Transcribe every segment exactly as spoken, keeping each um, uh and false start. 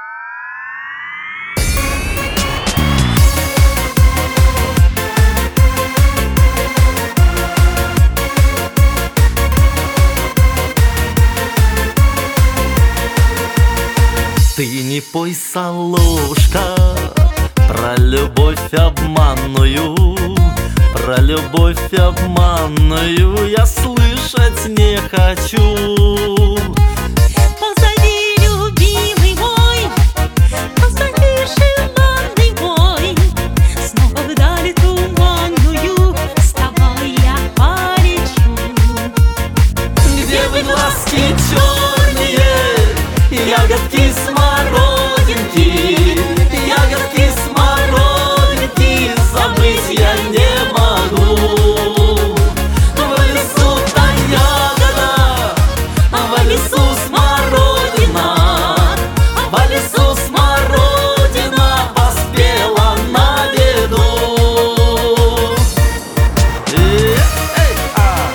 Ты не пой, соловушка, про любовь обманную, про любовь обманную я слышать не хочу. Позови, любимый мой, позови, желанный мой, снова вдали туманную с тобой я полечу. Где вы, глазки черные, ягодки смородинки, ягодки смородинки, забыть я не могу. В лесу-то ягода, в лесу смородина, в лесу смородина поспела на виду. Эй, эй, а!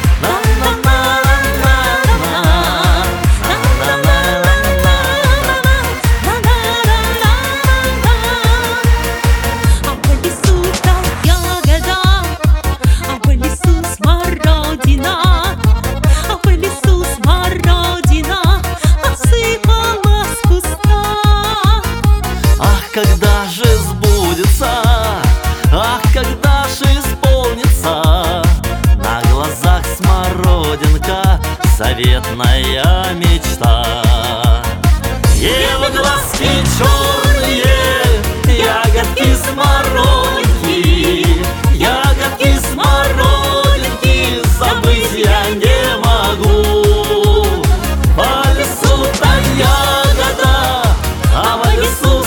Когда же сбудется, ах, когда же исполнится на глазах смородинка, заветная мечта. Ева, глазки черные, ягодки смородинки, ягодки смородинки, забыть я не могу. По лесу-то ягода, а в лесу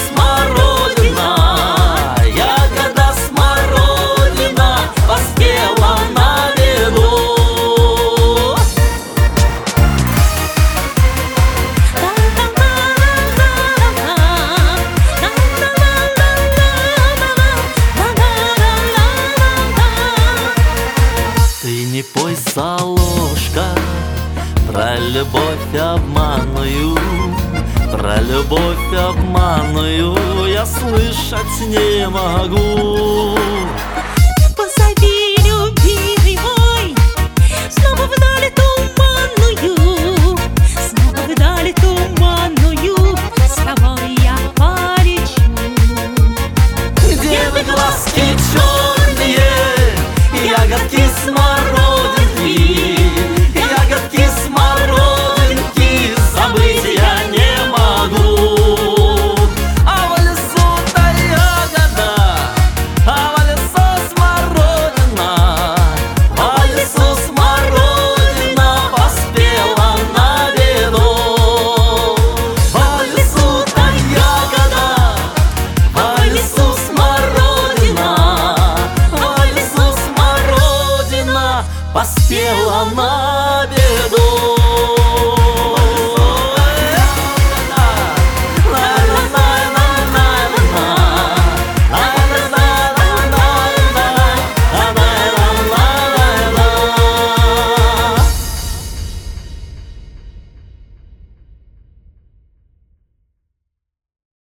не пой, соловушка, про любовь обманную, про любовь обманную я слышать не могу. Позови, любимый мой, снова вдали туманную, снова вдали туманную, с тобой я полечу. Где вы, глазки черные, ягодки смородинки, ягодки смородинки, забыть я не могу. А в лесу-то ягода, а в лесу смородина, в лесу смородина поспела на виду. В лесу-то ягода, в лесу смородина, в лесу смородина поспела на виду.